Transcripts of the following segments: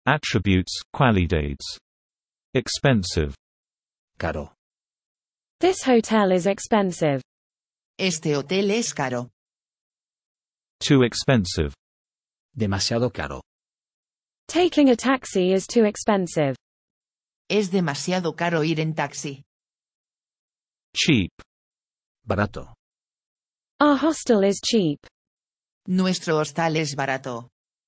Attributes, qualidades. Expensive. Caro. This hotel is expensive. Este hotel es caro. Too expensive. Demasiado caro. Taking a taxi is too expensive. Es demasiado caro ir en taxi. Cheap. Barato. Our hostel is cheap. Nuestro hostal es barato.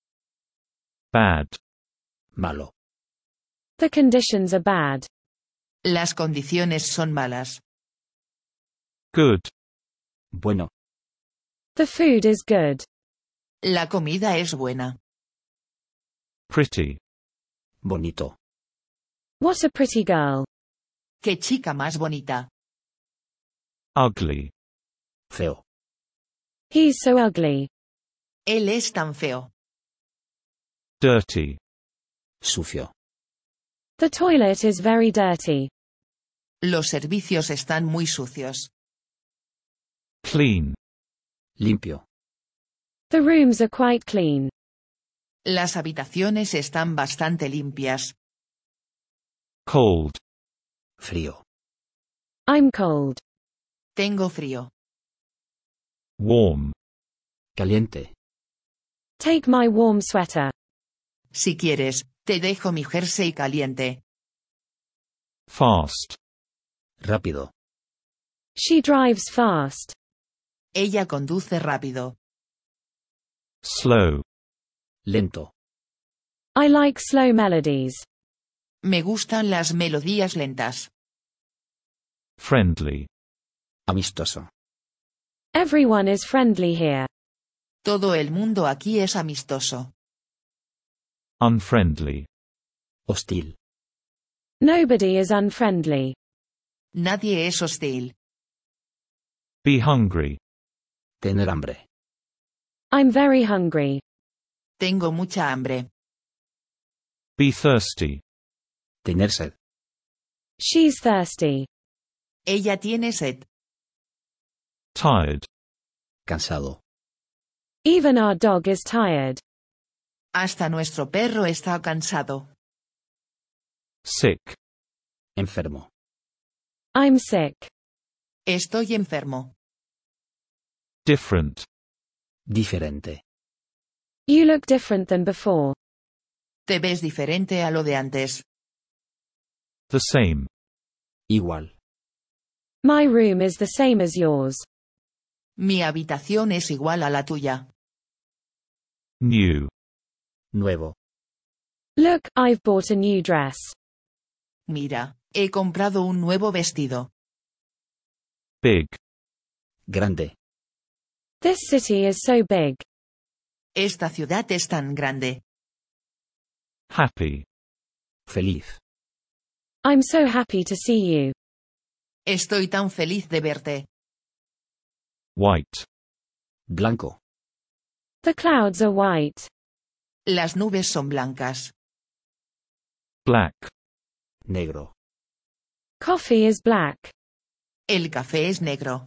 Bad. Malo. The conditions are bad. Las condiciones son malas. Good. Bueno. The food is good. La comida es buena. Pretty. Bonito. What a pretty girl. ¡Qué chica más bonita! Ugly. Feo. He's so ugly. Él es tan feo. Dirty. Sucio. The toilet is very dirty. Los servicios están muy sucios. Clean. Limpio. The rooms are quite clean. Las habitaciones están bastante limpias. Cold. Frío. I'm cold. Tengo frío. Warm. Caliente. Take my warm sweater. Si quieres, te dejo mi jersey caliente. Fast. Rápido. She drives fast. Ella conduce rápido. Slow. Lento. I like slow melodies. Me gustan las melodías lentas. Friendly. Amistoso. Everyone is friendly here. Todo el mundo aquí es amistoso. Unfriendly. Hostil. Nobody is unfriendly. Nadie es hostil. Be hungry. Tener hambre. I'm very hungry. Tengo mucha hambre. Be thirsty. Tener sed. She's thirsty. Ella tiene sed. Tired. Cansado. Even our dog is tired. Hasta nuestro perro está cansado. Sick. Enfermo. I'm sick. Estoy enfermo. Different. Diferente. You look different than before. Te ves diferente a lo de antes. The same. Igual. My room is the same as yours. Mi habitación es igual a la tuya. New. Nuevo. Look, I've bought a new dress. Mira, he comprado un nuevo vestido. Big. Grande. This city is so big. Esta ciudad es tan grande. Happy. Feliz. I'm so happy to see you. Estoy tan feliz de verte. White. Blanco. The clouds are white. Las nubes son blancas. Black. Negro. Coffee is black. El café es negro.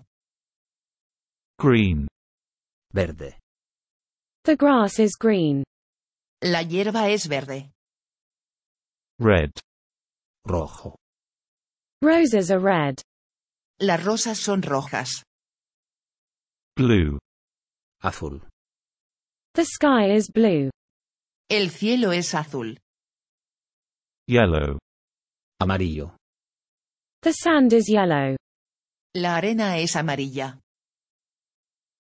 Green. Verde. The grass is green. La hierba es verde. Red. Rojo. Roses are red. Las rosas son rojas. Blue. Azul. The sky is blue. El cielo es azul. Yellow. Amarillo. The sand is yellow. La arena es amarilla.